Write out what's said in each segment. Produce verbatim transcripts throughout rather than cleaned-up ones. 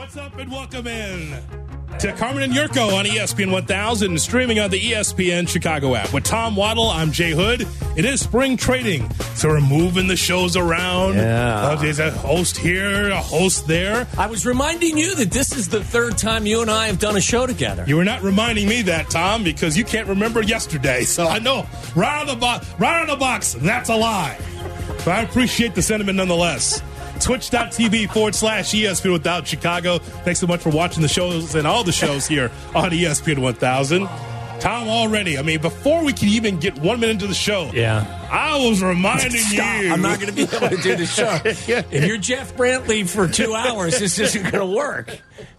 What's up and welcome in to Carmen and Yurko on E S P N one thousand, streaming on the E S P N Chicago app. With Tom Waddle, I'm Jay Hood. It is spring trading, so we're moving the shows around. Yeah. Uh, there's a host here, a host there. I was reminding you that this is the third time you and I have done a show together. You were not reminding me that, Tom, because you can't remember yesterday. So I know, right on the, bo- right on the box, that's a lie. But I appreciate the sentiment nonetheless. Twitch.tv forward slash ESPN without Chicago. Thanks so much for watching the shows and all the shows here on E S P N one thousand. Tom, already, I mean, before we can even get one minute into the show, yeah, I was reminding Stop. you. I'm not going to be able to do the show. If you're Jeff Brantley for two hours, this isn't going to work.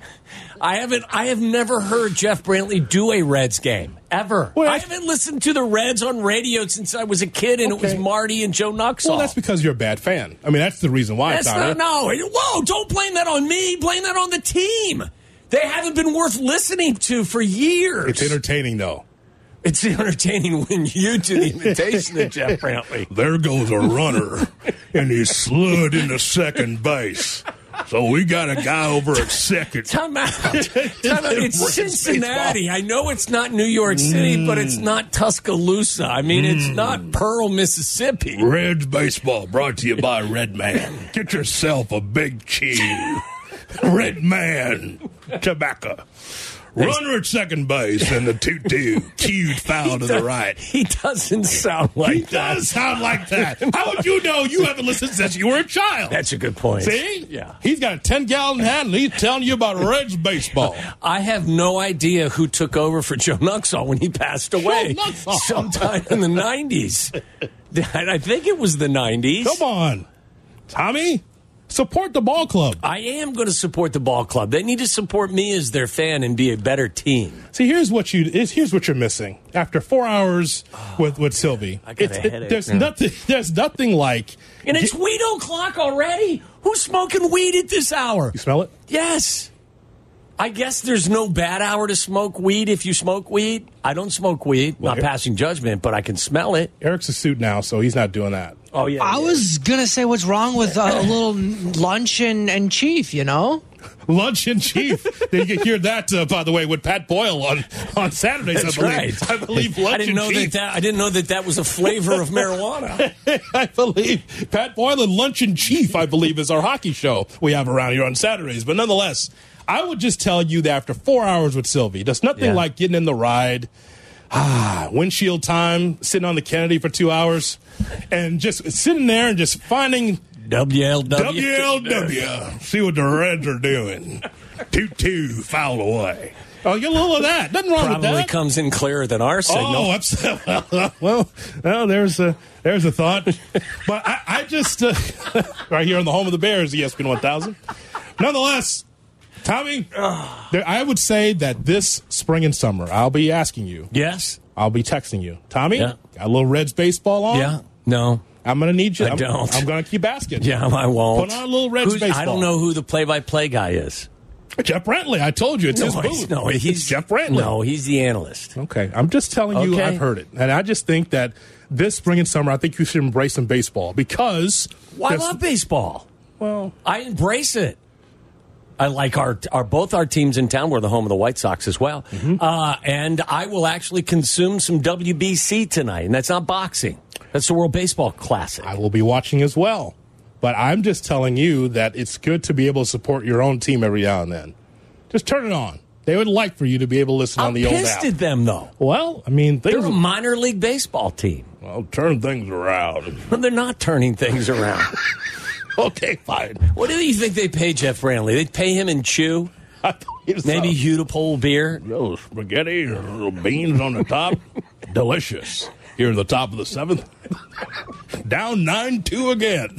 I haven't. I have never heard Jeff Brantley do a Reds game ever. Well, I haven't listened to the Reds on radio since I was a kid, and okay. it was Marty and Joe Nuxall. Well, that's because you're a bad fan. I mean, that's the reason why. That's Tommy. not. No. Whoa! Don't blame that on me. Blame that on the team. They haven't been worth listening to for years. It's entertaining, though. It's entertaining when you do the imitation of Jeff Brantley. There goes a runner, and he slid into second base. So we got a guy over at second. Time out. Time out. It's Cincinnati. I know it's not New York City, mm. but it's not Tuscaloosa. I mean, mm. it's not Pearl, Mississippi. Reds baseball brought to you by Red Man. Get yourself a big chew. Red Man tobacco. Runner at second base and the two two. Cued foul to the right. He doesn't sound like he that. He does sound like that. How would you know you haven't listened since you were a child? That's a good point. See? Yeah. He's got a ten-gallon hat, and he's telling you about Reds baseball. I have no idea who took over for Joe Nuxall when he passed away. Sometime in the nineties. I think it was the nineties. Come on. Tommy? Support the ball club. I am going to support the ball club. They need to support me as their fan and be a better team. See, here's what you here's what you're missing. After four hours oh, with, with Sylvie, I got a headache it, there's now. nothing. There's nothing like. And it's weed o'clock already. Who's smoking weed at this hour? You smell it? Yes. I guess there's no bad hour to smoke weed if you smoke weed. I don't smoke weed. Well, not here, passing judgment, but I can smell it. Eric's a suit now, so he's not doing that. Oh, yeah. I yeah. was going to say, what's wrong with uh, a little lunch and, and chief, you know? Lunch and chief. Did you hear that, uh, by the way, with Pat Boyle on, on Saturdays, That's I believe. Right. I believe lunch I didn't and know chief. That, that I didn't know that that was a flavor of marijuana. I believe Pat Boyle and Lunch and Chief, I believe, is our hockey show we have around here on Saturdays. But nonetheless, I would just tell you that after four hours with Sylvie, there's nothing yeah. like getting in the ride, ah, windshield time, sitting on the Kennedy for two hours, and just sitting there and just finding W L W. W L W. See what the Reds are doing. two two, foul away. Oh, get a little of that. Nothing wrong Probably with that. Probably comes in clearer than our signal. Oh, absolutely. well, well, there's a there's a thought. But I, I just uh, right here on the home of the Bears, E S P N one thousand. Nonetheless, Tommy, there, I would say that this spring and summer, I'll be asking you. Yes. I'll be texting you. Tommy, yeah. got a little Reds baseball on? Yeah. No. I'm going to need you. I I'm, don't. I'm going to keep asking. Yeah, I won't. Put on a little Reds Who's, baseball. I don't know who the play-by-play guy is. Jeff Brantley. I told you. It's no, his he's, booth. No, he's it's Jeff Brantley. No, he's the analyst. Okay. I'm just telling you okay. I've heard it. And I just think that this spring and summer, I think you should embrace some baseball because... Well, I love baseball. Well... I embrace it. I like our, our both our teams in town. We're the home of the White Sox as well. Mm-hmm. Uh, and I will actually consume some W B C tonight. And that's not boxing. That's the World Baseball Classic. I will be watching as well. But I'm just telling you that it's good to be able to support your own team every now and then. Just turn it on. They would like for you to be able to listen I'm on the old app. pissed at them, though. Well, I mean... They're a minor league baseball team. Well, turn things around. They're not turning things around. Okay, fine. What do you think they pay Jeff Brantley? They pay him in chew? Maybe Hudipole beer? Little spaghetti, little beans on the top. Delicious. Here in the top of the seventh. Down nine two again.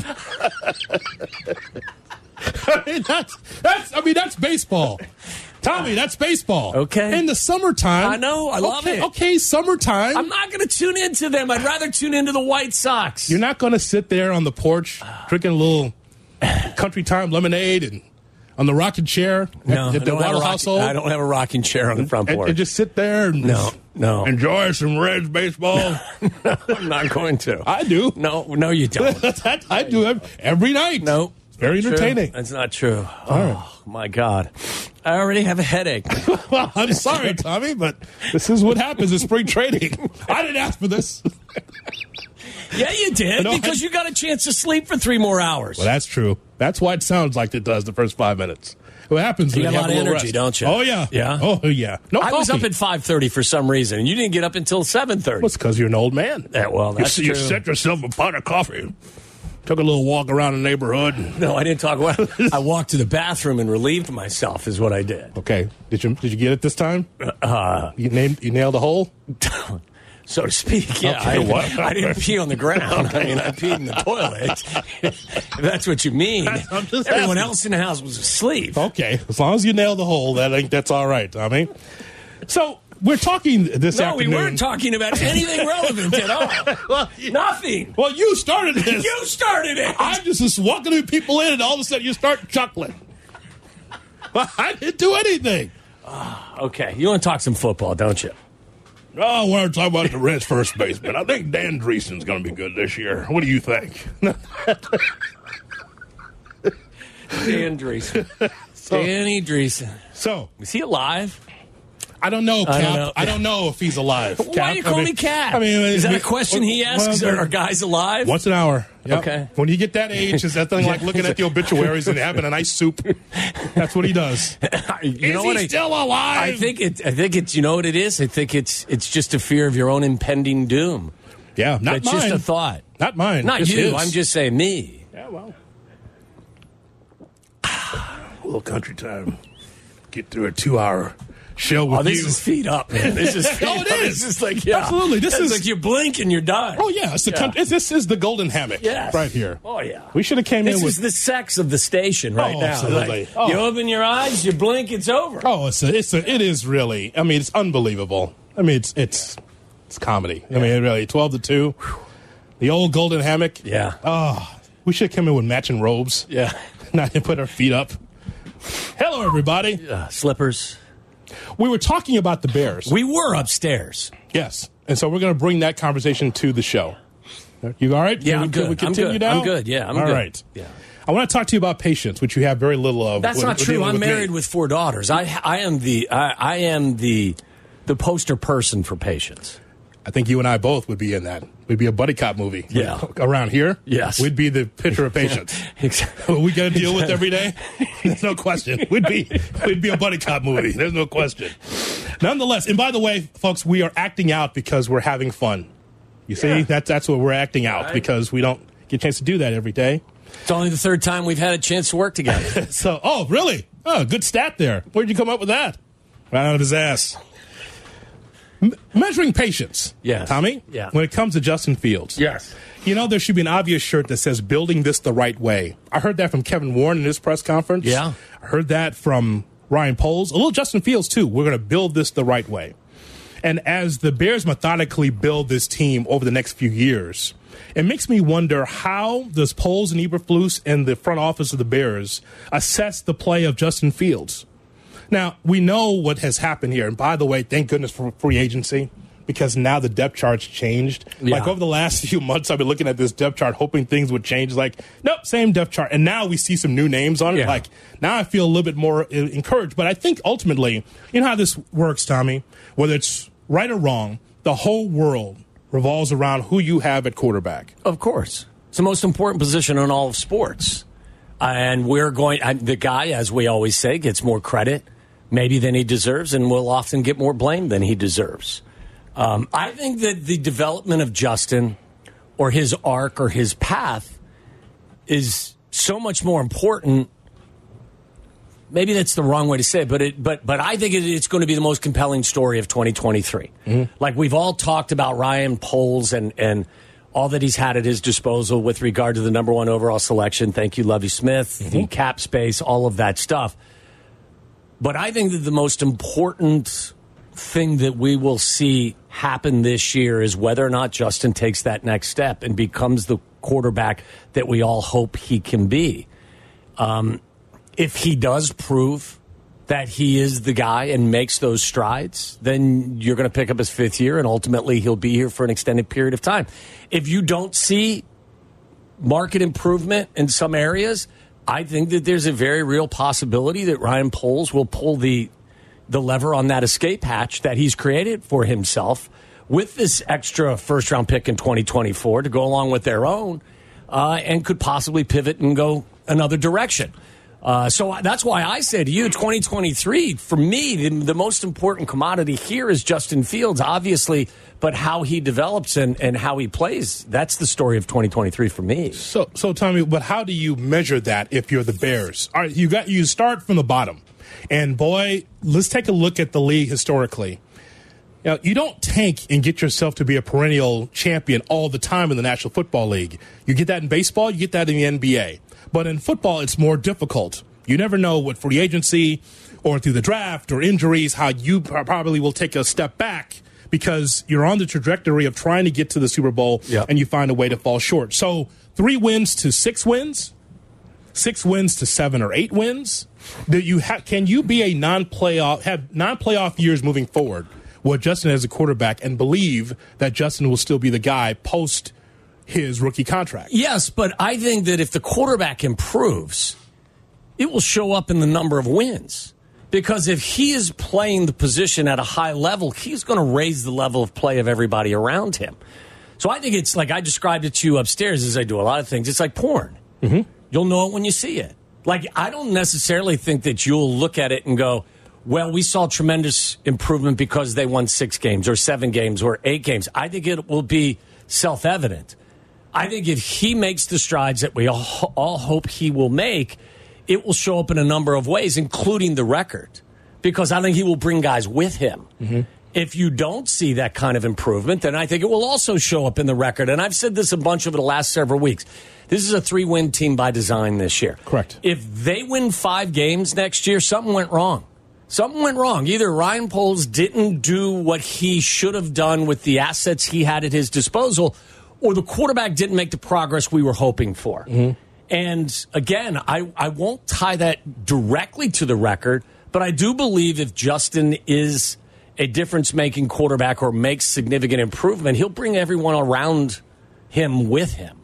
I mean, that's, that's, I mean, that's baseball. Tommy, that's baseball. Okay. In the summertime. I know. I love okay, it. Okay, summertime. I'm not going to tune into them. I'd rather tune into the White Sox. You're not going to sit there on the porch drinking a little country time lemonade and on the rocking chair no, at, at the Waddle household. I don't have a rocking chair on the front porch. And, and just sit there and no, no. enjoy some Reds baseball. No, I'm not going to. I do. No, no, you don't. I do every night. No. Very entertaining. That's not true. Oh, right. my God. I already have a headache. Well, I'm sorry, Tommy, but this is what happens in spring training. I didn't ask for this. Yeah, you did, No, because I- you got a chance to sleep for three more hours. Well, that's true. That's why it sounds like it does the first five minutes. What happens You when got you a have lot a of little energy, rest. don't you? Oh, yeah. Yeah? Oh, yeah. No I was coffee. up at five thirty for some reason, and you didn't get up until seven thirty. Well, it's because you're an old man. Yeah, well, You that's s- you, true. set yourself a pot of coffee. Took a little walk around the neighborhood. No, I didn't talk about I walked to the bathroom and relieved myself is what I did. Okay. Did you did you get it this time? Uh, You named you nailed the hole? so to speak, yeah. Okay, I, what? I didn't pee on the ground. I mean, I peed in the toilet. If that's what you mean. I'm just Everyone asking. else in the house was asleep. Okay. As long as you nailed the hole, that I think that's all right, Tommy. So we're talking this No, afternoon. we weren't talking about anything relevant at all. well, you, Nothing. well, you started this. You started it. I'm just, just walking through people in, and all of a sudden you start chuckling. Well, I didn't do anything. Okay, you want to talk some football, don't you? Oh, I want to talk about the Reds first baseman. I think Dan Dreesen's going to be good this year. What do you think? Dan Dreesen. Danny Dreesen. So, Is he alive? I don't know, Cap. I don't know. I don't know if he's alive. Why Cap. do you call I mean, me Cap? I mean, is that we- a question he asks? well, Are, are guys alive? Once an hour. Yep. Okay. When you get that age, it's that thing like looking at the obituaries and having a nice soup. That's what he does. you Is know he what I, still alive? I think it. I think it's. You know what it is? I think it's. It's just a fear of your own impending doom. Yeah, not It's mine. just a thought. Not mine. Not Just you. his. I'm just saying me. Yeah, well. A little country time. Get through a two-hour show with Oh, this you. is feet up, man. This is feet Oh, it up. is. This is like yeah. Absolutely. This It's is- like you blink and you're done. Oh yeah, it's the Yeah. country. This is the golden hammock. Yes. Right here. Oh yeah. We should have came This in with. is the sex of the station right Oh, now. absolutely. Like, Oh. You open your eyes, you blink, it's over. Oh, it's a, it's a, it is really. I mean, it's unbelievable. I mean, it's it's it's comedy. I mean, really, twelve to two. The old golden hammock. Yeah. Oh, we should come in with matching robes. Yeah. Not put our feet up. Hello, everybody. Uh, slippers. We were talking about the Bears. We were upstairs. Yes, and so we're going to bring that conversation to the show. You all right? Yeah, Can we, I'm can good. we continue I'm good. now? I'm good. Yeah, I'm all good. right. Yeah. I want to talk to you about patience, which you have very little of. That's when- not when true. dealing I'm with me. married with four daughters. I I am the I, I am the the poster person for patience. I think you and I both would be in that. We'd be a buddy cop movie. Yeah. Around here? Yes. We'd be the picture of patience. Exactly. What we got to deal with every day? There's no question. We'd be we'd be a buddy cop movie. There's no question. Nonetheless, and by the way, folks, we are acting out because we're having fun. You see, Yeah. that's that's what we're acting out Right. because we don't get a chance to do that every day. It's only the third time we've had a chance to work together. So, oh, really? Oh, good stat there. Where'd you come up with that? Right out of his ass. M- measuring patience. Yes. Tommy? Yeah. When it comes to Justin Fields. Yes. You know, there should be an obvious shirt that says building this the right way. I heard that from Kevin Warren in his press conference. Yeah. I heard that from Ryan Poles. A little Justin Fields, too. We're going to build this the right way. And as the Bears methodically build this team over the next few years, it makes me wonder how does Poles and Eberflus and the front office of the Bears assess the play of Justin Fields? Now, we know what has happened here. And by the way, thank goodness for free agency, because now the depth chart's changed. Yeah. Like over the last few months, I've been looking at this depth chart, hoping things would change. Like, nope, same depth chart. And now we see some new names on it. Yeah. Like, now I feel a little bit more uh, encouraged. But I think ultimately, you know how this works, Tommy? Whether it's right or wrong, the whole world revolves around who you have at quarterback. Of course. It's the most important position in all of sports. And we're going, and the guy, as we always say, gets more credit maybe than he deserves and will often get more blame than he deserves. Um, I think that the development of Justin or his arc or his path is so much more important. Maybe that's the wrong way to say it, but it, but but I think it, it's going to be the most compelling story of twenty twenty-three. Mm-hmm. Like we've all talked about Ryan Poles and and all that he's had at his disposal with regard to the number one overall selection. Thank you, Lovie Smith, mm-hmm. the cap space, all of that stuff. But I think that the most important thing that we will see happen this year is whether or not Justin takes that next step and becomes the quarterback that we all hope he can be. Um, if he does prove that he is the guy and makes those strides, then you're going to pick up his fifth year and ultimately he'll be here for an extended period of time. If you don't see market improvement in some areas, I think that there's a very real possibility that Ryan Poles will pull the the lever on that escape hatch that he's created for himself with this extra first-round pick in twenty twenty-four to go along with their own, uh, and could possibly pivot and go another direction. Uh, so that's why I say to you, twenty twenty-three, for me, the, the most important commodity here is Justin Fields, obviously, but how he develops and, and how he plays, that's the story of twenty twenty-three for me. So, so Tommy, but how do you measure that if you're the Bears? All right, you got you start from the bottom, and boy, let's take a look at the league historically. Now, you don't tank and get yourself to be a perennial champion all the time in the National Football League. You get that in baseball, you get that in the N B A. But in football, it's more difficult. You never know what free agency or through the draft or injuries, how you probably will take a step back because you're on the trajectory of trying to get to the Super Bowl, yep. and you find a way to fall short. So three wins to six wins, six wins to seven or eight wins. Do you ha- can you be a non-playoff, have non-playoff years moving forward with Justin as a quarterback and believe that Justin will still be the guy post his rookie contract? Yes, but I think that if the quarterback improves, it will show up in the number of wins. Because if he is playing the position at a high level, he's going to raise the level of play of everybody around him. So I think it's like I described it to you upstairs as I do a lot of things. It's like porn. Mm-hmm. You'll know it when you see it. Like, I don't necessarily think that you'll look at it and go, well, we saw tremendous improvement because they won six games or seven games or eight games. I think it will be self-evident. I think if he makes the strides that we all, all hope he will make, it will show up in a number of ways, including the record, because I think he will bring guys with him. Mm-hmm. If you don't see that kind of improvement, then I think it will also show up in the record. And I've said this a bunch over the last several weeks. This is a three-win team by design this year. Correct. If they win five games next year, something went wrong. Something went wrong. Either Ryan Poles didn't do what he should have done with the assets he had at his disposal, or the quarterback didn't make the progress we were hoping for. Mm-hmm. And again, I, I won't tie that directly to the record, but I do believe if Justin is a difference-making quarterback or makes significant improvement, he'll bring everyone around him with him.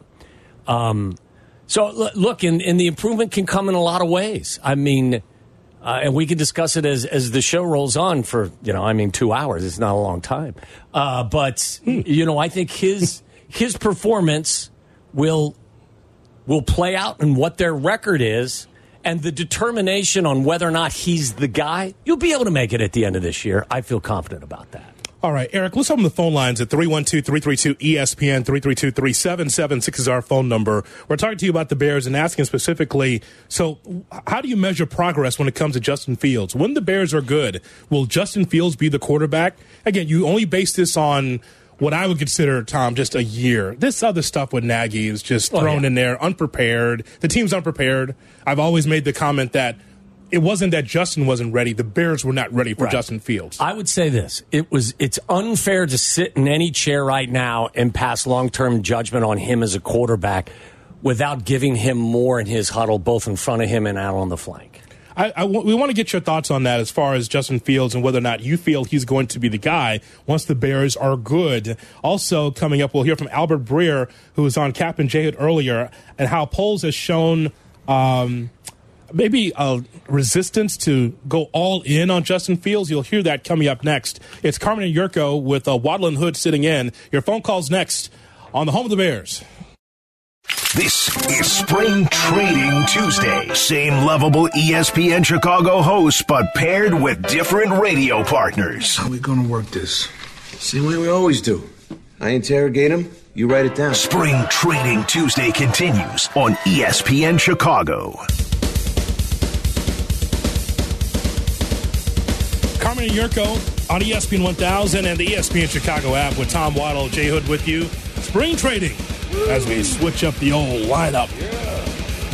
Um, so, look, and, and the improvement can come in a lot of ways. I mean, uh, and we can discuss it as, as the show rolls on for, you know, I mean, two hours. It's not a long time. Uh, but, hmm. you know, I think his his performance will will play out in what their record is, and the determination on whether or not he's the guy, you'll be able to make it at the end of this year. I feel confident about that. All right, Eric, let's open the phone lines at three one two, three three two, E S P N, three three two, three seven seven six is our phone number. We're talking to you about the Bears and asking specifically, so how do you measure progress when it comes to Justin Fields? When the Bears are good, will Justin Fields be the quarterback? Again, you only base this on what I would consider, Tom, just a year. This other stuff with Nagy is just thrown oh, yeah. in there, unprepared. The team's unprepared. I've always made the comment that it wasn't that Justin wasn't ready. The Bears were not ready for right. Justin Fields. I would say this. It was. It's unfair to sit in any chair right now and pass long-term judgment on him as a quarterback without giving him more in his huddle, both in front of him and out on the flank. I, I w- we want to get your thoughts on that as far as Justin Fields and whether or not you feel he's going to be the guy once the Bears are good. Also coming up, we'll hear from Albert Breer, who was on Cap and J-Hood earlier, and how Poles has shown um, maybe a resistance to go all in on Justin Fields. You'll hear that coming up next. It's Carmen and Yurko with uh, Waddle and Hood sitting in. Your phone calls next on the home of the Bears. This is Spring Trading Tuesday. Same lovable E S P N Chicago hosts, but paired with different radio partners. How are we going to work this? Same way we always do. I interrogate him, you write it down. Spring Trading Tuesday continues on E S P N Chicago. Carmen and Yurko on E S P N one thousand and the E S P N Chicago app with Tom Waddle, Jay Hood with you. Spring Trading. As we switch up the old lineup. Yeah.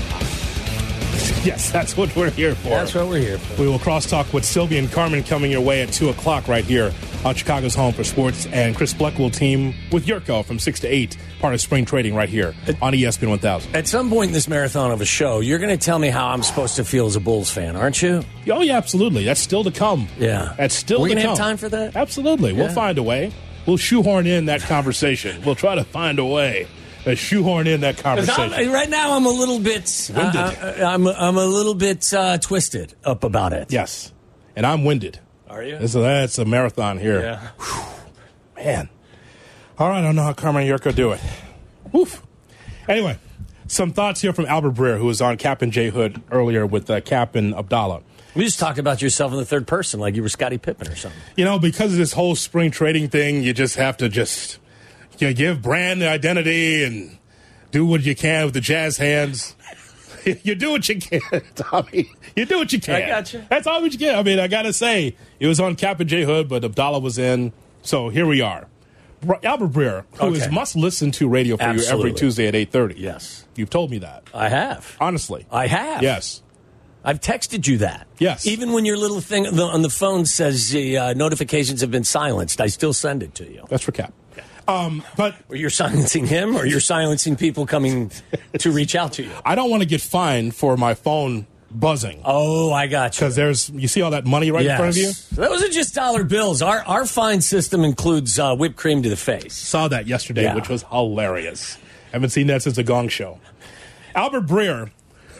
Yes, that's what we're here for. That's what we're here for. We will crosstalk with Sylvia and Carmen coming your way at two o'clock right here on Chicago's Home for Sports. And Chris Bleck will team with Yurko from six to eight, part of Spring Trading right here on E S P N one thousand. At some point in this marathon of a show, you're going to tell me how I'm supposed to feel as a Bulls fan, aren't you? Oh, yeah, absolutely. That's still to come. Yeah. That's still we're to gonna come. We're going to have time for that? Absolutely. Yeah. We'll find a way. We'll shoehorn in that conversation. We'll try to find a way. uh, shoehorn in that conversation. Right now, I'm a little bit. Uh, uh, I'm I'm a little bit uh, twisted up about it. Yes, and I'm winded. Are you? It's a, that's a marathon here. Yeah. Whew, man. All right, I don't know how Carmen Yurko do it. Woof. Anyway, some thoughts here from Albert Breer, who was on Cap and Jay Hood earlier with uh, Cap and Abdallah. We just talked about yourself in the third person, like you were Scottie Pippen or something. You know, because of this whole spring trading thing, you just have to just you know, give Brand the identity and do what you can with the jazz hands. You do what you can, Tommy. You do what you can. I got you. That's all what you can. I mean, I got to say, it was on Cap and Jay Hood, but Abdallah was in. So here we are. Albert Breer, who okay. is must-listen-to radio for Absolutely. you every Tuesday at eight thirty. Yes. You've told me that. I have. Honestly. I have. Yes. I've texted you that. Yes. Even when your little thing on the phone says the uh, notifications have been silenced, I still send it to you. That's for Cap. Um, but or you're silencing him, or you're silencing people coming to reach out to you. I don't want to get fined for my phone buzzing. Oh, I got you. Because there's, you see all that money right yes. in front of you? Those are just dollar bills. Our our fine system includes uh, whipped cream to the face. Saw that yesterday, yeah. which was hilarious. Haven't seen that since the Gong Show. Albert Breer.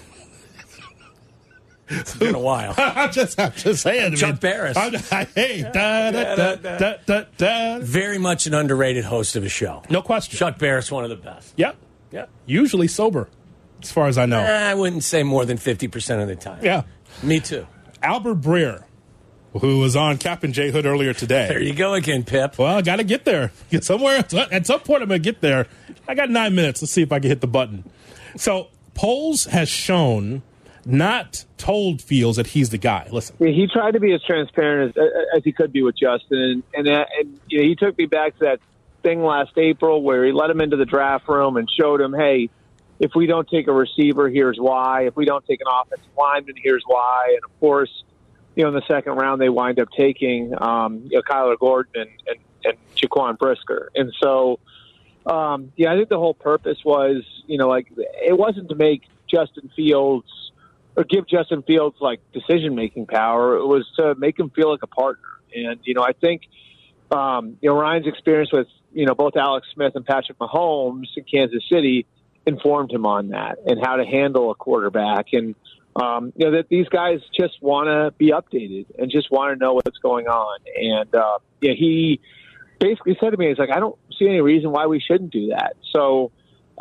It's been a while. I'm just, I'm just saying. Chuck I mean, Barris. I'm, I, hey, da, da, da, da, da, da. Very much an underrated host of a show. No question. Chuck Barris, one of the best. Yep. Yep. Usually sober, as far as I know. I wouldn't say more than fifty percent of the time. Yeah. Me too. Albert Breer, who was on Cap and Jay Hood earlier today. There you go again, Pip. Well, I got to get there. Get somewhere. At some point, I'm going to get there. I got nine minutes. Let's see if I can hit the button. So, polls has shown, not told Fields that he's the guy. Listen. He tried to be as transparent as, as he could be with Justin. And, and, and you know, he took me back to that thing last April where he let him into the draft room and showed him, hey, if we don't take a receiver, here's why. If we don't take an offensive lineman, here's why. And, of course, you know, in the second round, they wind up taking um, you know, Kyler Gordon and, and, and Jaquan Brisker. And so, um, yeah, I think the whole purpose was, you know, like it wasn't to make Justin Fields or give Justin Fields, like, decision-making power. It was to make him feel like a partner. And, you know, I think, um, you know, Ryan's experience with, you know, both Alex Smith and Patrick Mahomes in Kansas City informed him on that and how to handle a quarterback. And, um, you know, that these guys just want to be updated and just want to know what's going on. And, uh, yeah, he basically said to me, he's like, I don't see any reason why we shouldn't do that. So,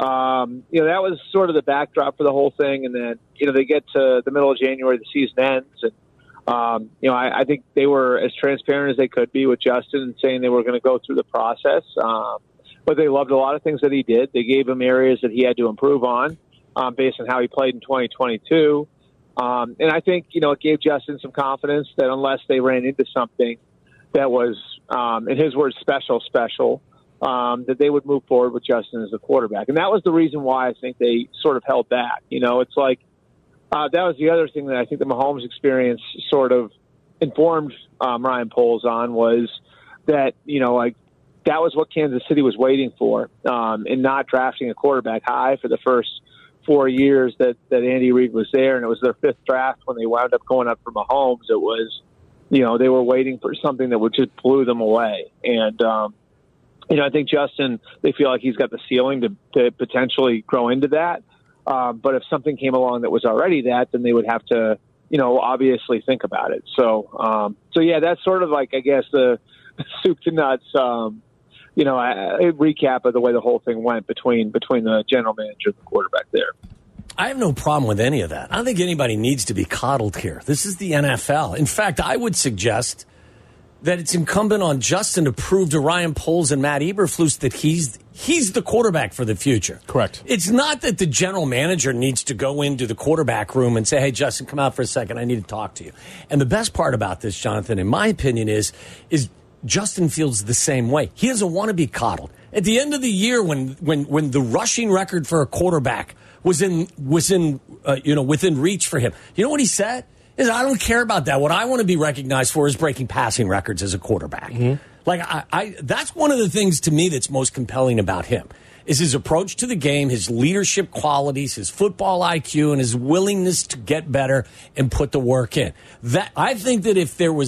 um, you know, that was sort of the backdrop for the whole thing. And then, you know, they get to the middle of January, the season ends. And, um, you know, I, I think they were as transparent as they could be with Justin and saying they were going to go through the process. Um, but they loved a lot of things that he did. They gave him areas that he had to improve on um, based on how he played in twenty twenty-two. Um, and I think, you know, it gave Justin some confidence that unless they ran into something that was, um, in his words, special, special, um, that they would move forward with Justin as the quarterback. And that was the reason why I think they sort of held back. You know, it's like uh, that was the other thing that I think the Mahomes experience sort of informed um, Ryan Poles on was that, you know, like that was what Kansas City was waiting for um, in not drafting a quarterback high for the first four years that, that Andy Reid was there. And it was their fifth draft when they wound up going up for Mahomes. It was, you know, they were waiting for something that would just blew them away. And, um, you know, I think Justin, they feel like he's got the ceiling to, to potentially grow into that. Um, but if something came along that was already that, then they would have to, you know, obviously think about it. So, um, so yeah, that's sort of like, I guess, the soup to nuts, um, you know, a, a recap of the way the whole thing went between between the general manager and the quarterback there. I have no problem with any of that. I don't think anybody needs to be coddled here. This is the N F L. In fact, I would suggest that it's incumbent on Justin to prove to Ryan Poles and Matt Eberflus that he's he's the quarterback for the future. Correct. It's not that the general manager needs to go into the quarterback room and say, hey, Justin, come out for a second. I need to talk to you. And the best part about this, Jonathan, in my opinion, is is Justin Fields the same way. He doesn't want to be coddled. At the end of the year, when when when the rushing record for a quarterback was in was in uh, you know within reach for him, you know what he said? Is I don't care about that. What I want to be recognized for is breaking passing records as a quarterback. Mm-hmm. Like I, I, that's one of the things to me that's most compelling about him is his approach to the game, his leadership qualities, his football I Q, and his willingness to get better and put the work in. That I think that if there was,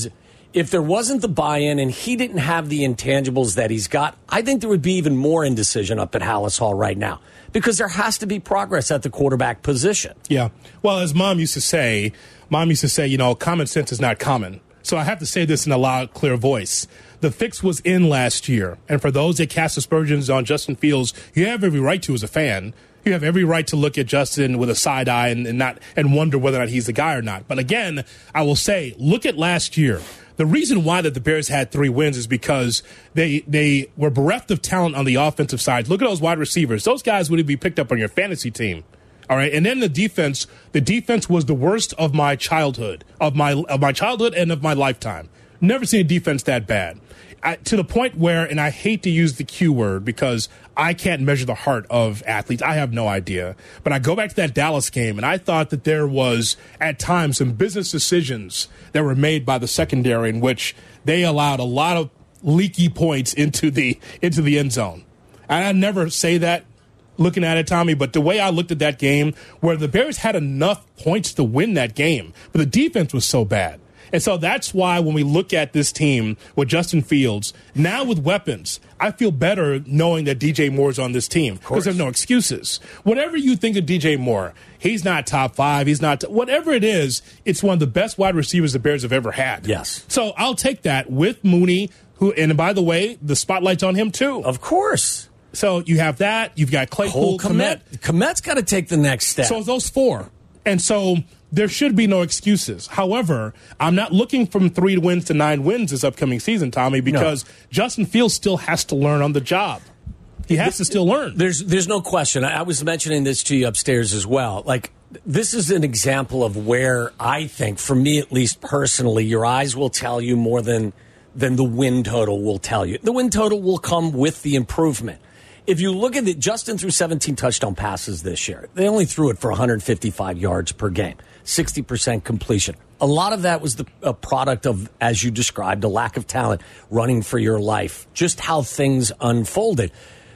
if there wasn't the buy-in and he didn't have the intangibles that he's got, I think there would be even more indecision up at Hallis Hall right now because there has to be progress at the quarterback position. Yeah. Well, as Mom used to say, Mom used to say, you know, common sense is not common. So I have to say this in a loud, clear voice. The fix was in last year. And for those that cast aspersions on Justin Fields, you have every right to as a fan. You have every right to look at Justin with a side eye and, and not and wonder whether or not he's the guy or not. But again, I will say, look at last year. The reason why that the Bears had three wins is because they they were bereft of talent on the offensive side. Look at those wide receivers. Those guys would be picked up on your fantasy team. All right, and then the defense. The defense was the worst of my childhood, of my of my childhood and of my lifetime. Never seen a defense that bad. I, to the point where, and I hate to use the Q word because I can't measure the heart of athletes. I have no idea. But I go back to that Dallas game, and I thought that there was, at times, some business decisions that were made by the secondary in which they allowed a lot of leaky points into the into the end zone. And I never say that looking at it, Tommy, but the way I looked at that game, where the Bears had enough points to win that game, but the defense was so bad. And so that's why when we look at this team with Justin Fields, now with weapons, I feel better knowing that D J Moore's on this team because there's no excuses. Whatever you think of D J Moore, he's not top five. He's not, t- whatever it is, it's one of the best wide receivers the Bears have ever had. Yes. So I'll take that with Mooney, who, and by the way, the spotlight's on him too. Of course. So you have that. You've got Claypool, Cole Kmet. Kmet's got to take the next step. So those four. And so there should be no excuses. However, I'm not looking from three wins to nine wins this upcoming season, Tommy, because no. Justin Fields still has to learn on the job. He has to still learn. There's there's no question. I was mentioning this to you upstairs as well. Like, this is an example of where I think, for me at least personally, your eyes will tell you more than than the win total will tell you. The win total will come with the improvement. If you look at it, Justin threw seventeen touchdown passes this year. They only threw it for one hundred fifty-five yards per game, sixty percent completion. A lot of that was the a product of, as you described, a lack of talent, running for your life, just how things unfolded.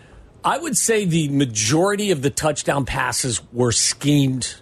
I would say the majority of the touchdown passes were schemed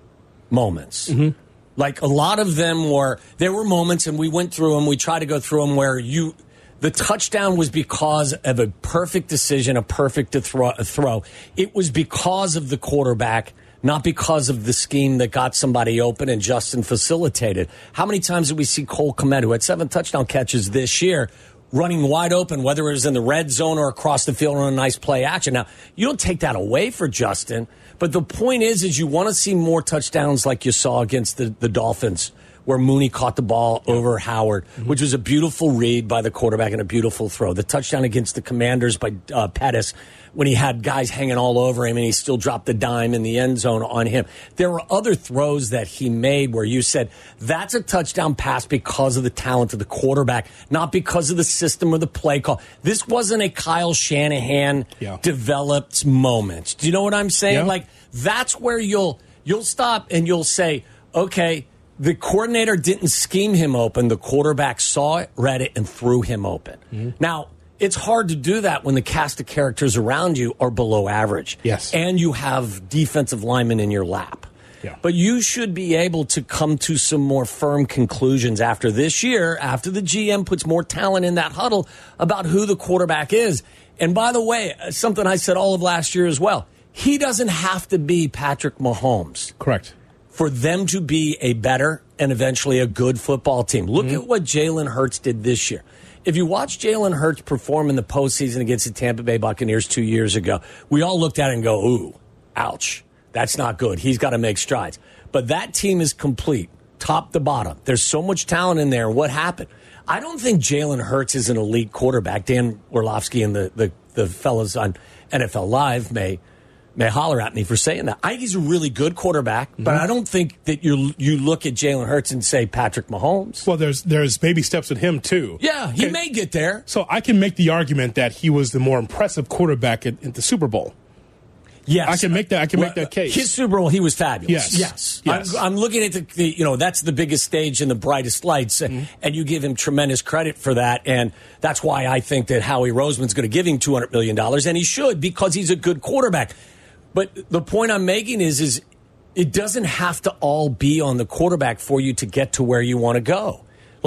moments. Mm-hmm. Like, a lot of them were, there were moments, and we went through them, we tried to go through them, where you... The touchdown was because of a perfect decision, a perfect to throw, a throw. It was because of the quarterback, not because of the scheme that got somebody open and Justin facilitated. How many times did we see Cole Kmet, who had seven touchdown catches this year, running wide open, whether it was in the red zone or across the field on a nice play action? Now, you don't take that away for Justin, but the point is, is you want to see more touchdowns like you saw against the, the Dolphins, where Mooney caught the ball over Howard, mm-hmm. which was a beautiful read by the quarterback and a beautiful throw. The touchdown against the Commanders by uh, Pettis, when he had guys hanging all over him and he still dropped the dime in the end zone on him. There were other throws that he made where you said, that's a touchdown pass because of the talent of the quarterback, not because of the system or the play call. This wasn't a Kyle Shanahan yeah. developed moment. Do you know what I'm saying? Yeah. Like, that's where you'll you'll stop and you'll say, okay, the coordinator didn't scheme him open. The quarterback saw it, read it, and threw him open. Mm-hmm. Now, it's hard to do that when the cast of characters around you are below average. Yes. And you have defensive linemen in your lap. Yeah. But you should be able to come to some more firm conclusions after this year, after the G M puts more talent in that huddle, about who the quarterback is. And by the way, something I said all of last year as well, he doesn't have to be Patrick Mahomes. Correct. For them to be a better and eventually a good football team. Look mm-hmm. at what Jalen Hurts did this year. If you watch Jalen Hurts perform in the postseason against the Tampa Bay Buccaneers two years ago, we all looked at it and go, ooh, ouch, that's not good. He's got to make strides. But that team is complete, top to bottom. There's so much talent in there. What happened? I don't think Jalen Hurts is an elite quarterback. Dan Orlovsky and the, the, the fellas on N F L Live may may holler at me for saying that. I think he's a really good quarterback, mm-hmm. but I don't think that you you look at Jalen Hurts and say Patrick Mahomes. Well, there's there's baby steps with him, too. Yeah, he okay. may get there. So I can make the argument that he was the more impressive quarterback at, at the Super Bowl. Yes. I can make that I can well, make that case. His Super Bowl, he was fabulous. Yes. Yes. yes. I'm, I'm looking at the, the, you know, that's the biggest stage and the brightest lights, mm-hmm. and you give him tremendous credit for that, and that's why I think that Howie Roseman's going to give him two hundred million dollars, and he should, because he's a good quarterback. But the point I'm making is, is it doesn't have to all be on the quarterback for you to get to where you want to go. Like,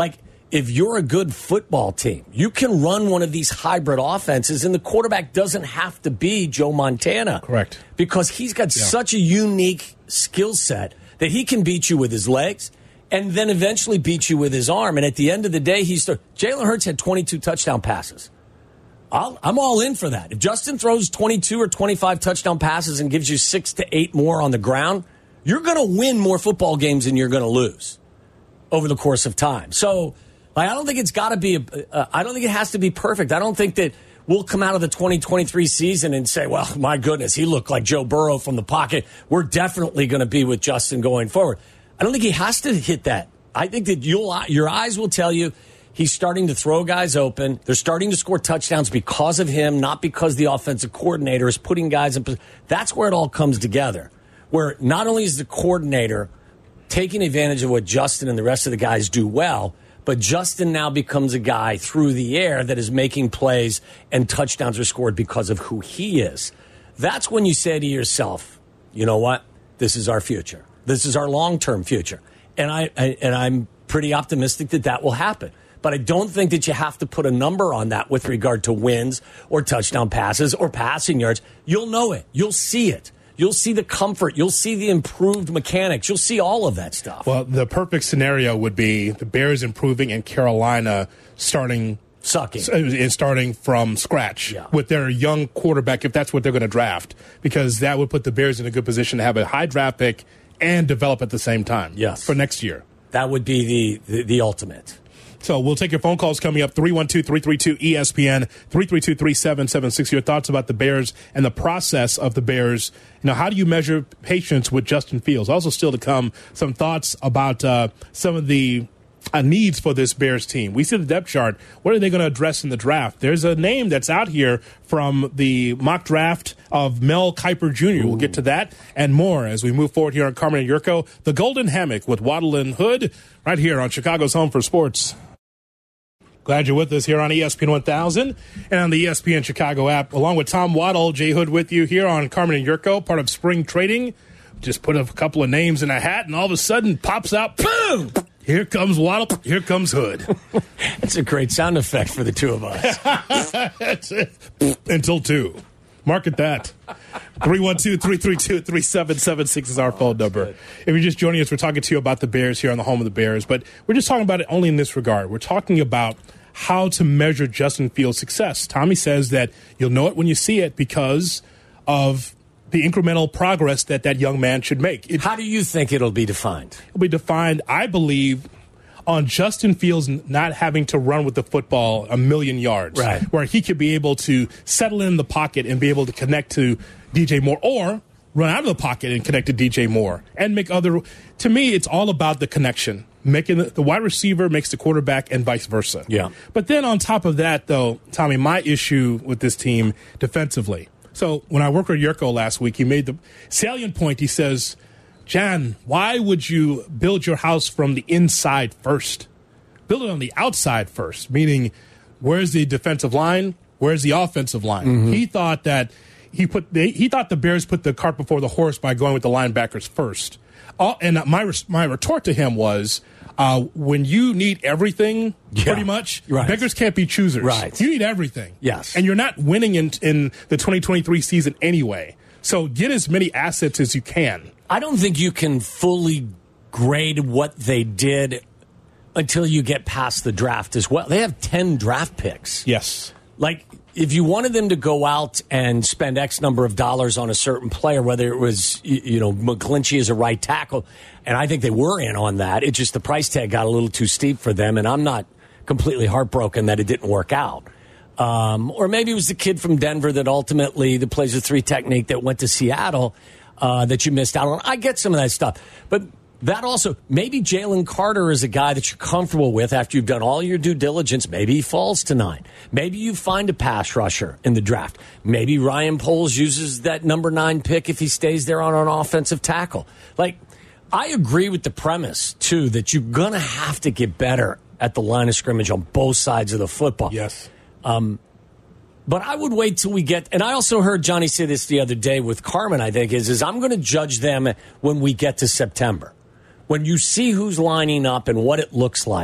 if you're a good football team, you can run one of these hybrid offenses, and the quarterback doesn't have to be Joe Montana. Correct. Because he's got Yeah. such a unique skill set that he can beat you with his legs and then eventually beat you with his arm. And at the end of the day, he's Jalen Hurts had twenty-two touchdown passes. I'll, I'm all in for that. If Justin throws twenty-two or twenty-five touchdown passes and gives you six to eight more on the ground, you're going to win more football games than you're going to lose over the course of time. So, like, I don't think it's got to be, a, uh, I don't think it has to be perfect. I don't think that we'll come out of the twenty twenty-three season and say, well, my goodness, he looked like Joe Burrow from the pocket. We're definitely going to be with Justin going forward. I don't think he has to hit that. I think that you'll, your eyes will tell you he's starting to throw guys open. They're starting to score touchdowns because of him, not because the offensive coordinator is putting guys in position. That's where it all comes together, where not only is the coordinator taking advantage of what Justin and the rest of the guys do well, but Justin now becomes a guy through the air that is making plays and touchdowns are scored because of who he is. That's when you say to yourself, you know what? This is our future. This is our long-term future. And, I, I, and I'm pretty optimistic that that will happen. But I don't think that you have to put a number on that with regard to wins or touchdown passes or passing yards. You'll know it. You'll see it. You'll see the comfort. You'll see the improved mechanics. You'll see all of that stuff. Well, the perfect scenario would be the Bears improving and Carolina starting sucking and starting from scratch yeah. with their young quarterback, if that's what they're going to draft, because that would put the Bears in a good position to have a high draft pick and develop at the same time. Yes. For next year. That would be the, the, the ultimate. So we'll take your phone calls coming up, three one two, three three two, E S P N, three three two, three seven seven six. Your thoughts about the Bears and the process of the Bears. You know, how do you measure patience with Justin Fields? Also still to come, some thoughts about uh, some of the uh, needs for this Bears team. We see the depth chart. What are they going to address in the draft? There's a name that's out here from the mock draft of Mel Kiper Junior Ooh. We'll get to that and more as we move forward here on Carmen and Yurko. The Golden Hammock with Waddle and Hood right here on Chicago's Home for Sports. Glad you're with us here on E S P N one thousand and on the E S P N Chicago app. Along with Tom Waddle, Jay Hood with you here on Carmen and Yurko, part of Spring Trading. Just put a couple of names in a hat, and all of a sudden pops out, boom! Here comes Waddle, here comes Hood. That's a great sound effect for the two of us. That's it. Until two. Market that. three one two, three three two, three seven seven six is our phone number. If you're just joining us, we're talking to you about the Bears here on the home of the Bears. But we're just talking about it only in this regard. We're talking about how to measure Justin Fields' success. Tommy says that you'll know it when you see it because of the incremental progress that that young man should make. It, How do you think it'll be defined? It'll be defined, I believe, on Justin Fields not having to run with the football a million yards. Right. Where he could be able to settle in the pocket and be able to connect to D J Moore, or run out of the pocket and connect to D J Moore and make other. To me, it's all about the connection. Making the, the wide receiver makes the quarterback and vice versa. Yeah. But then on top of that, though, Tommy, my issue with this team defensively. So when I worked with Yurko last week, he made the salient point. He says, Jan, why would you build your house from the inside first? Build it on the outside first, meaning where's the defensive line? Where's the offensive line? Mm-hmm. He thought that he put they, he thought the Bears put the cart before the horse by going with the linebackers first. Uh, and my my retort to him was, uh, when you need everything, yeah. pretty much, right. beggars can't be choosers. Right. You need everything. Yes. And you're not winning in, in the twenty twenty-three season anyway. So get as many assets as you can. I don't think you can fully grade what they did until you get past the draft as well. They have ten draft picks. Yes. Like, if you wanted them to go out and spend X number of dollars on a certain player, whether it was, you know, McGlinchey as a right tackle, and I think they were in on that. It just, the price tag got a little too steep for them, and I'm not completely heartbroken that it didn't work out. Um, or maybe it was the kid from Denver that ultimately, that plays a three technique that went to Seattle, uh, that you missed out on. I get some of that stuff. But that also, maybe Jalen Carter is a guy that you're comfortable with after you've done all your due diligence. Maybe he falls to nine. Maybe you find a pass rusher in the draft. Maybe Ryan Poles uses that number nine pick if he stays there on an offensive tackle. Like, I agree with the premise, too, that you're going to have to get better at the line of scrimmage on both sides of the football. Yes. Um, but I would wait till we get, and I also heard Johnny say this the other day with Carmen, I think, is, is I'm going to judge them when we get to September. When you see who's lining up and what it looks like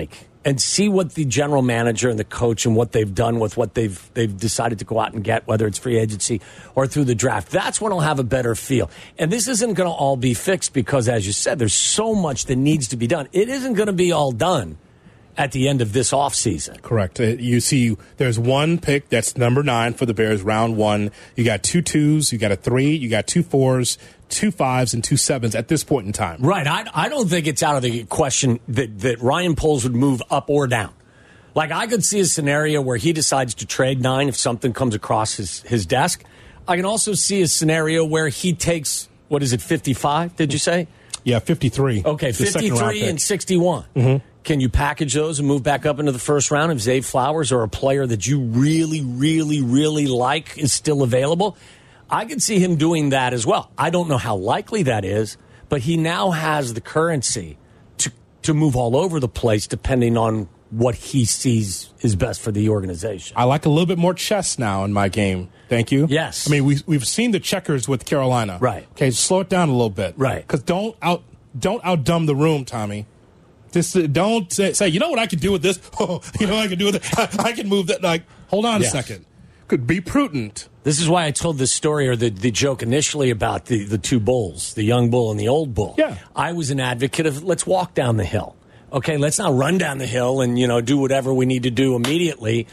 and see what the general manager and the coach and what they've done with what they've they've decided to go out and get, whether it's free agency or through the draft. That's when I'll have a better feel. And this isn't going to all be fixed because, as you said, there's so much that needs to be done. It isn't going to be all done at the end of this offseason. Correct. Uh, You see, there's one pick that's number nine for the Bears, round one. You got two twos, you got a three, you got two fours, two fives, and two sevens at this point in time. Right. I, I don't think it's out of the question that, that Ryan Poles would move up or down. Like, I could see a scenario where he decides to trade nine if something comes across his, his desk. I can also see a scenario where he takes, what is it, fifty-five, did you say? Yeah, fifty-three. Okay, The second round fifty-three pick. and sixty-one. Mm-hmm. Can you package those and move back up into the first round if Zay Flowers or a player that you really, really, really like is still available? I could see him doing that as well. I don't know how likely that is, but he now has the currency to to move all over the place depending on what he sees is best for the organization. I like a little bit more chess now in my game. Thank you. Yes. I mean, we, we've seen the checkers with Carolina. Right. Okay, slow it down a little bit. Right. Because don't out don't outdumb the room, Tommy. Just uh, don't say, say, you know what I can do with this? Oh, you know what I can do with it? I, I can move that. Like, hold on Yes. a second. Could be prudent. This is why I told this story or the, the joke initially about the, the two bulls, the young bull and the old bull. Yeah. I was an advocate of let's walk down the hill. Okay, let's not run down the hill and, you know, do whatever we need to do immediately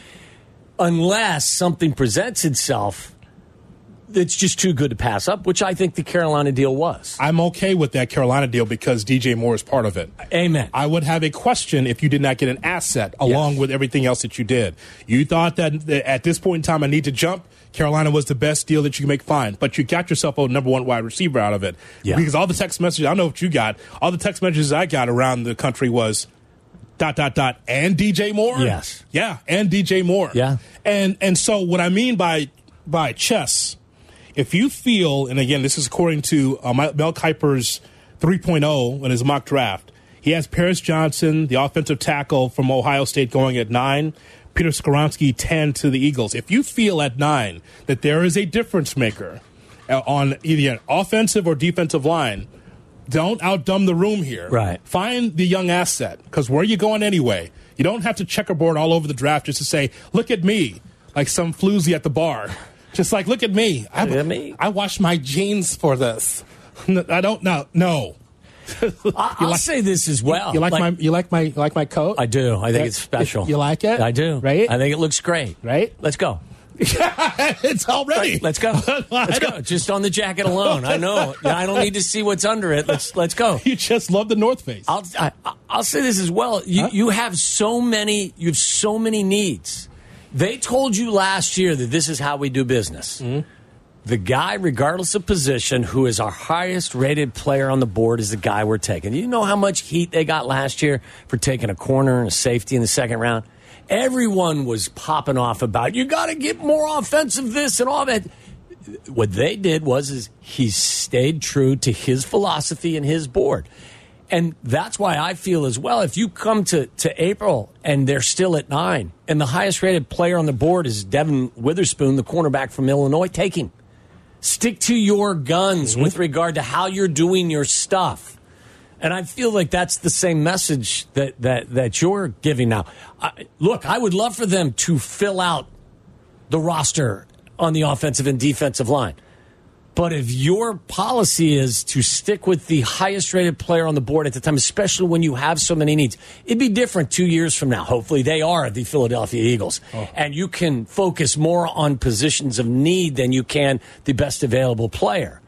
unless something presents itself that's just too good to pass up, which I think the Carolina deal was. I'm okay with that Carolina deal because D J Moore is part of it. Amen. I would have a question if you did not get an asset along Yes. with everything else that you did. You thought that that at this point in time I need to jump. Carolina was the best deal that you can make, fine. But you got yourself a number one wide receiver out of it. Yeah. Because all the text messages, I know what you got, all the text messages I got around the country was dot, dot, dot, and D J Moore? Yes. Yeah, and D J Moore. Yeah. And and so what I mean by by chess, if you feel, and again, this is according to uh, Mel Kiper's three point oh in his mock draft, he has Paris Johnson, the offensive tackle from Ohio State, going at nine, Peter Skoronski, ten to the Eagles. If you feel at nine that there is a difference maker uh, on either an offensive or defensive line, don't outdumb the room here. Right. Find the young asset, because where are you going anyway? You don't have to checkerboard all over the draft just to say, look at me, like some floozy at the bar. Just like, look at me. I, Look at me. I washed my jeans for this. I don't know. No. I- I'll like- say this as well. You like, my you like my you like my coat? I do. I think Yeah. it's special. You like it? I do. Right? I think it looks great. Right? Let's go. It's already. Let's go. Let's go. Just on the jacket alone. I know. I don't need to see what's under it. Let's let's go. You just love the North Face. I'll I, I'll say this as well. You Huh? you have so many you have so many needs. They told you last year that this is how we do business. Mm-hmm. The guy, regardless of position, who is our highest rated player on the board is the guy we're taking. You know how much heat they got last year for taking a corner and a safety in the second round? Everyone was popping off about, you got to get more offensive this and all that. What they did was is he stayed true to his philosophy and his board. And that's why I feel as well, if you come to, to April and they're still at nine, and the highest rated player on the board is Devin Witherspoon, the cornerback from Illinois, take him. Stick to your guns Mm-hmm. with regard to how you're doing your stuff. And I feel like that's the same message that, that, that you're giving now. I, look, I would love for them to fill out the roster on the offensive and defensive line. But if your policy is to stick with the highest rated player on the board at the time, especially when you have so many needs, it'd be different two years from now. Hopefully they are the Philadelphia Eagles. Oh. And you can focus more on positions of need than you can the best available player.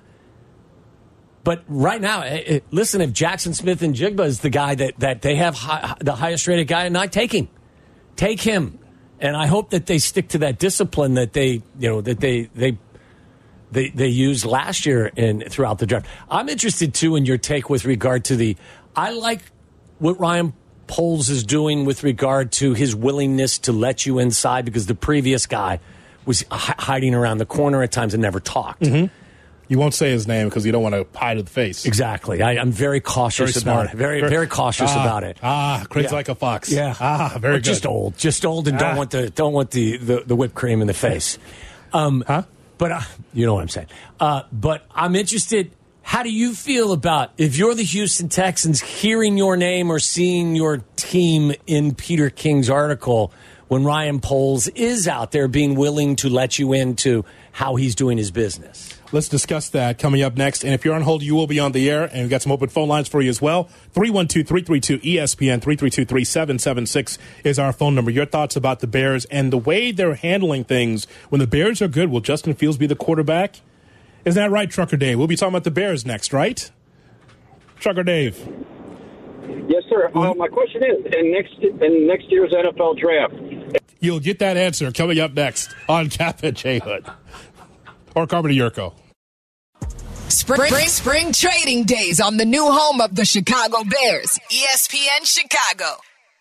But right now, it, it, listen, if Jackson Smith and Jigba is the guy that, that they have high, the highest rated guy, and I take him. Take him. And I hope that they stick to that discipline that they, you know, that they, they, They they used last year in throughout the draft. I'm interested too in your take with regard to the. I like what Ryan Poles is doing with regard to his willingness to let you inside, because the previous guy was h- hiding around the corner at times and never talked. Mm-hmm. You won't say his name because you don't want to hide to the face. Exactly. I, I'm very cautious Very about smart. it. Very Very- very cautious Ah, about it. Ah, crazy Yeah. like a fox. Yeah. Ah, very Or good. just old, just old, and don't Ah. want the don't want the, the, the whipped cream in the face. Um, Huh? But uh, you know what I'm saying. Uh, but I'm interested. How do you feel about, if you're the Houston Texans, hearing your name or seeing your team in Peter King's article when Ryan Poles is out there being willing to let you into how he's doing his business? Let's discuss that coming up next. And if you're on hold, you will be on the air. And we've got some open phone lines for you as well. three one two, three three two, E S P N, three three two, three seven seven six is our phone number. Your thoughts about the Bears and the way they're handling things. When the Bears are good, will Justin Fields be the quarterback? Isn't that right, Trucker Dave? We'll be talking about the Bears next, right? Trucker Dave. Yes, sir. Uh, my question is, in next in next year's N F L draft, you'll get that answer coming up next on Cap and J Hood or Carmen Yurko. Spring, spring, spring trading days on the new home of the Chicago Bears, E S P N Chicago.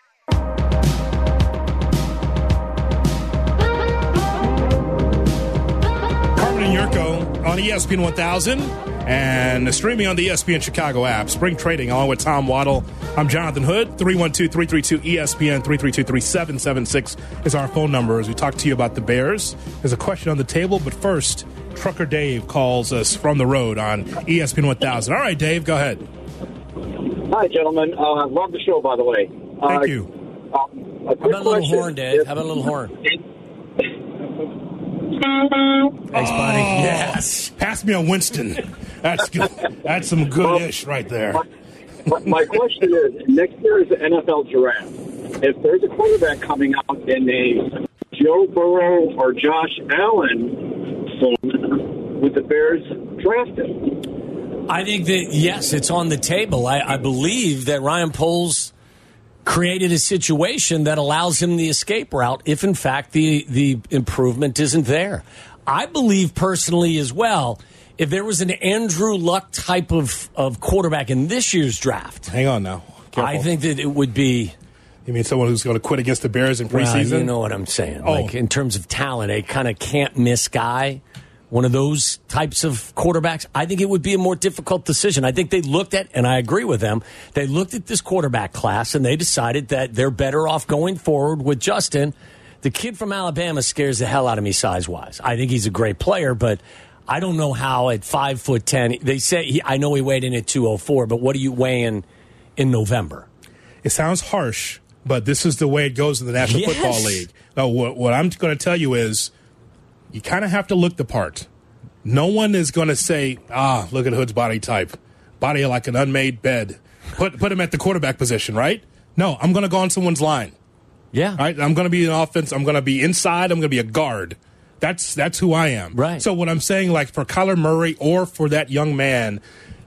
Carmen and Yurko on E S P N one thousand and streaming on the E S P N Chicago app. Spring trading along with Tom Waddle. I'm Jonathan Hood. three one two, three three two, E S P N, three three two, three seven seven six is our phone number as we talk to you about the Bears. There's a question on the table, but first, Trucker Dave calls us from the road on E S P N one thousand. All right, Dave, go ahead. Hi, gentlemen. Uh, I love the show, by the way. Thank uh, you. Uh, a How quick about a little question. horn, Dave? How about a little horn? Thanks, buddy. Oh, Yes. Pass me a Winston. That's good. That's some good-ish right there. My, my question is, next year's N F L draft, if there's a quarterback coming out in a Joe Burrow or Josh Allen form, would the Bears draft him? I think that, yes, it's on the table. I, I believe that Ryan Poles created a situation that allows him the escape route if, in fact, the, the improvement isn't there. I believe personally as well, if there was an Andrew Luck type of, of quarterback in this year's draft, hang on now. Careful. I think that it would be... You mean someone who's going to quit against the Bears in preseason? Well, you know what I'm saying. Oh. Like, in terms of talent, a kind of can't-miss guy, one of those types of quarterbacks, I think it would be a more difficult decision. I think they looked at, and I agree with them, they looked at this quarterback class, and they decided that they're better off going forward with Justin. The kid from Alabama scares the hell out of me size-wise. I think he's a great player, but I don't know how at five foot ten, they say, he, I know he weighed in at two oh four, but what are you weighing in November? It sounds harsh, but this is the way it goes in the National Yes. Football League. Now, what, what I'm going to tell you is you kind of have to look the part. No one is going to say, ah, look at Hood's body type. Body like an unmade bed. Put put him at the quarterback position, right? No, I'm going to go on someone's line. Yeah. Right? I'm going to be an offense. I'm going to be inside. I'm going to be a guard. That's that's who I am. Right. So what I'm saying, like for Kyler Murray or for that young man,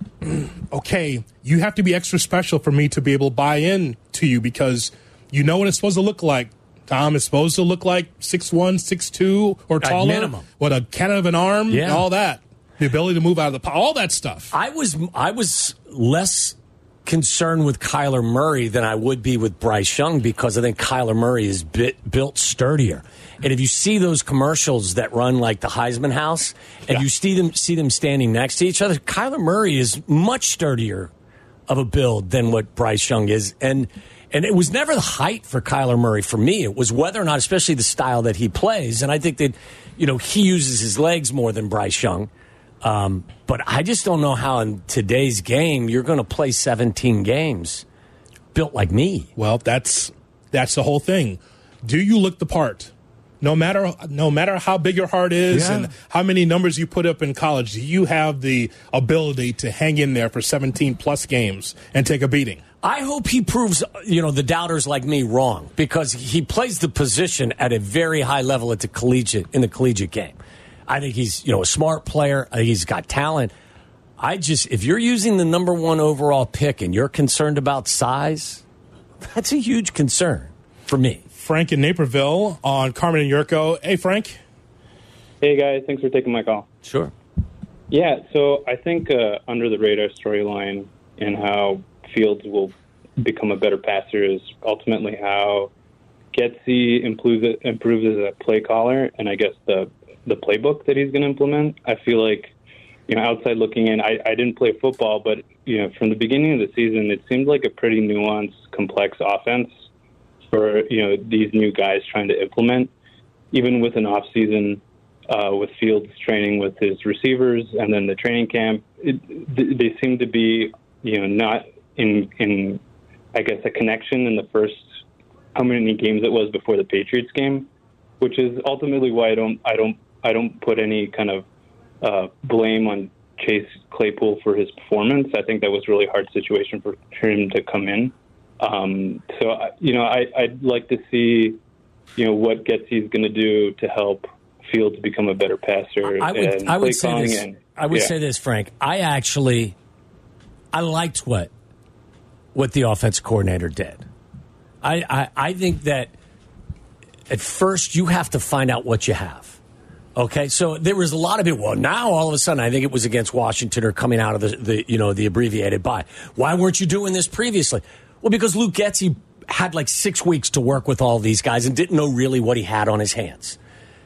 okay, you have to be extra special for me to be able to buy in to you because you know what it's supposed to look like. Tom is supposed to look like six one, six two or At taller. minimum. What a cannon of an arm, Yeah. and all that. The ability to move out of the po- all that stuff. I was I was less concerned with Kyler Murray than I would be with Bryce Young because I think Kyler Murray is bit, built sturdier. And if you see those commercials that run like the Heisman House, and Yeah. you see them see them standing next to each other, Kyler Murray is much sturdier of a build than what Bryce Young is. And and it was never the height for Kyler Murray for me. It was whether or not, especially the style that he plays. And I think that, you know, he uses his legs more than Bryce Young. Um, but I just don't know how in today's game you're going to play seventeen games built like me. Well, that's that's the whole thing. Do you look the part? No matter no matter how big your heart is Yeah. and how many numbers you put up in college, do you have the ability to hang in there for seventeen plus games and take a beating? I hope he proves, you know, the doubters like me wrong because he plays the position at a very high level at the collegiate in the collegiate game. I think he's, you know, a smart player. I think he's got talent. I just, if you're using the number one overall pick and you're concerned about size, that's a huge concern for me. Frank in Naperville on Carmen and Yurko. Hey, Frank. Hey, guys. Thanks for taking my call. Sure. Yeah, so I think uh, under the radar storyline and how Fields will become a better passer is ultimately how Getsy improves, improves as a play caller and I guess the the playbook that he's going to implement. I feel like, you know, outside looking in, I, I didn't play football, but, you know, from the beginning of the season, it seemed like a pretty nuanced, complex offense for, you know, these new guys trying to implement. Even with an off-season, uh, with Fields training with his receivers, and then the training camp, it, they seem to be, you know, not in, in, I guess, a connection in the first, how many games it was before the Patriots game, which is ultimately why I don't, I don't, I don't put any kind of uh, blame on Chase Claypool for his performance. I think that was a really hard situation for him to come in. Um, so, you know, I, I'd like to see, you know, what Getsy's going to do to help Fields become a better passer. I would, and I would play say calling this. and, I would yeah. say this, Frank. I actually, I liked what what the offense coordinator did. I, I, I think that at first you have to find out what you have. Okay, so there was a lot of it. Well, now all of a sudden, I think it was against Washington or coming out of the, the you know the abbreviated bye. Why weren't you doing this previously? Well, because Luke Getsy had like six weeks to work with all these guys and didn't know really what he had on his hands.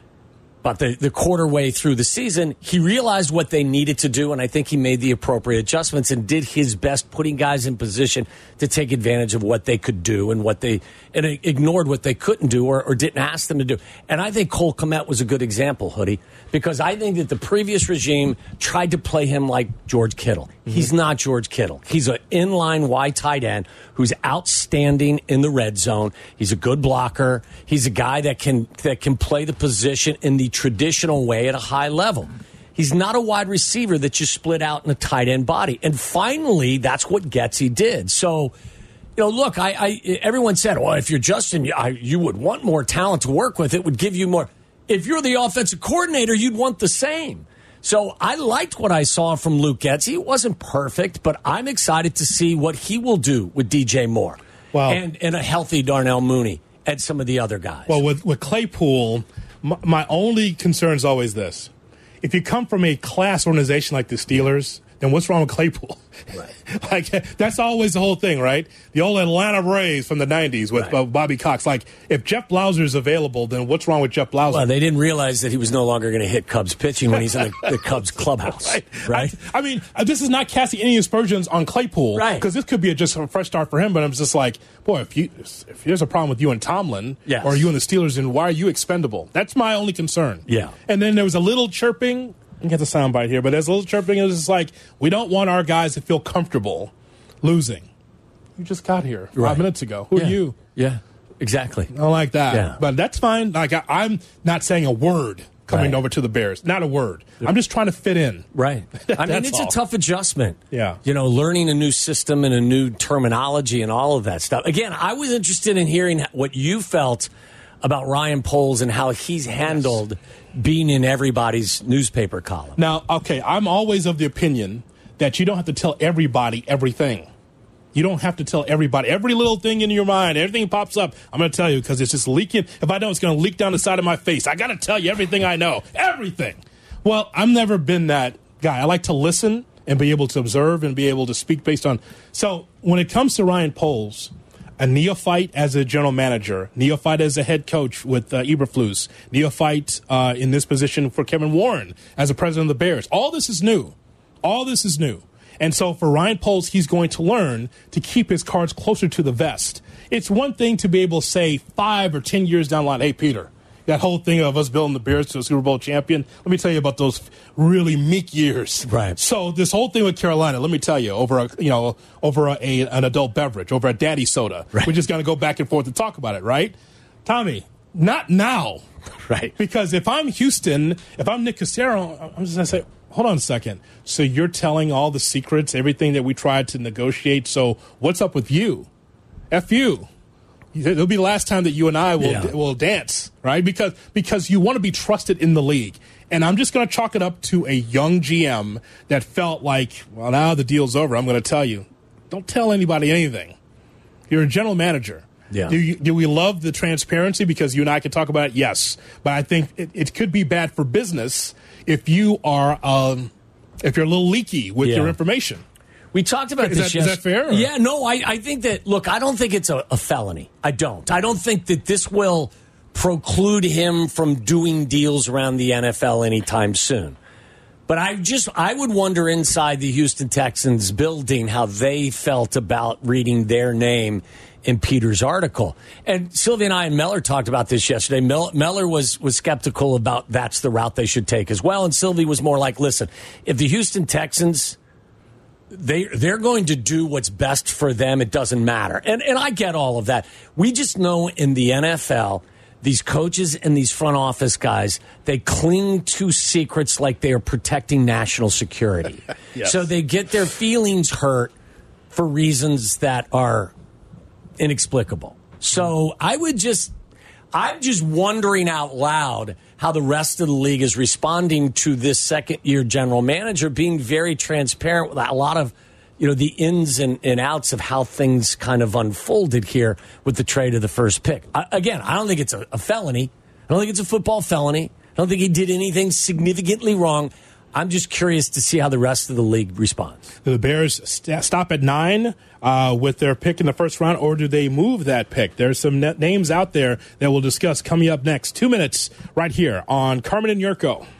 But the, the quarter way through the season, he realized what they needed to do, and I think he made the appropriate adjustments and did his best, putting guys in position to take advantage of what they could do and what they and ignored what they couldn't do or, or didn't ask them to do. And I think Cole Kmet was a good example, Hoodie, because I think that the previous regime tried to play him like George Kittle. Mm-hmm. He's not George Kittle. He's an inline wide tight end who's outstanding in the red zone. He's a good blocker. He's a guy that can that can play the position in the traditional way at a high level. He's not a wide receiver that you split out in a tight end body. And finally, that's what Getsy did. So, you know, look, I, I everyone said, well, if you're Justin, I, you would want more talent to work with. It would give you more. If you're the offensive coordinator, you'd want the same. So I liked what I saw from Luke Getsy. It wasn't perfect, but I'm excited to see what he will do with D J Moore well, and, and a healthy Darnell Mooney and some of the other guys. Well, with, with Claypool, my, my only concern is always this. If you come from a class organization like the Steelers, then what's wrong with Claypool? Right. Like, that's always the whole thing, right? The old Atlanta Braves from the nineties with right. uh, Bobby Cox. Like, if Jeff Blauser is available, then what's wrong with Jeff Blauser? Well, they didn't realize that he was no longer going to hit Cubs pitching when he's in the, the Cubs clubhouse, right? right? I, I mean, uh, this is not casting any aspersions on Claypool, right? Because this could be a, just a fresh start for him. But I'm just like, boy, if you if there's a problem with you and Tomlin, yes. or you and the Steelers, then why are you expendable? That's my only concern. Yeah. And then there was a little chirping. You get the soundbite here, but there's a little chirping. It was just like, we don't want our guys to feel comfortable losing. You just got here five right. minutes ago. Who yeah. are you? Yeah, exactly. I don't like that. Yeah. But that's fine. Like I, I'm not saying a word coming right. over to the Bears. Not a word. I'm just trying to fit in. Right. I mean, it's all. a tough adjustment. Yeah. You know, learning a new system and a new terminology and all of that stuff. Again, I was interested in hearing what you felt about Ryan Poles and how he's handled yes. being in everybody's newspaper column. Now, okay, I'm always of the opinion that you don't have to tell everybody everything. You don't have to tell everybody every little thing in your mind. Everything pops up, I'm going to tell you because it's just leaking. If I don't, it's going to leak down the side of my face. I got to tell you everything I know. Everything. Well, I've never been that guy. I like to listen and be able to observe and be able to speak based on. So when it comes to Ryan Poles, a neophyte as a general manager, neophyte as a head coach with uh, Eberflus, neophyte uh, in this position for Kevin Warren as a president of the Bears. All this is new. All this is new. And so for Ryan Poles, he's going to learn to keep his cards closer to the vest. It's one thing to be able to say five or ten years down the line, hey, Peter, that whole thing of us building the Bears to a Super Bowl champion, let me tell you about those really meek years. Right. So this whole thing with Carolina, let me tell you, over a you know over a, a an adult beverage, over a daddy soda, right. we're just going to go back and forth and talk about it, right? Tommy, not now. Right. Because if I'm Houston, if I'm Nick Cassero, I'm just going to say, hold on a second. So you're telling all the secrets, everything that we tried to negotiate. So what's up with you? F you. It'll be the last time that you and I will yeah. will dance, right? Because because you want to be trusted in the league. And I'm just going to chalk it up to a young G M that felt like, well, now the deal's over. I'm going to tell you. Don't tell anybody anything. You're a general manager. Yeah. Do, you, do we love the transparency because you and I can talk about it? Yes. But I think it, it could be bad for business if you are um, if you're a little leaky with yeah. your information. We talked about is this. That, is that fair? Or? Yeah, no, I, I think that, look, I don't think it's a, a felony. I don't. I don't think that this will preclude him from doing deals around the N F L anytime soon. But I just, I would wonder inside the Houston Texans building how they felt about reading their name in Peter's article. And Sylvia and I and Meller talked about this yesterday. Mel- Meller was was skeptical about that's the route they should take as well. And Sylvia was more like, listen, if the Houston Texans, they, they're going to do what's best for them, it doesn't matter. And, and I get all of that. We just know in the N F L, these coaches and these front office guys, they cling to secrets like they are protecting national security. Yes. So they get their feelings hurt for reasons that are inexplicable. So I would just, I'm just wondering out loud how the rest of the league is responding to this second year general manager being very transparent with a lot of, you know, the ins and, and outs of how things kind of unfolded here with the trade of the first pick. I, again, I don't think it's a, a felony. I don't think it's a football felony. I don't think he did anything significantly wrong. I'm just curious to see how the rest of the league responds. Do the Bears st- stop at nine uh, with their pick in the first round, or do they move that pick? There's some net names out there that we'll discuss coming up next. Two minutes right here on Carmen and Yurko.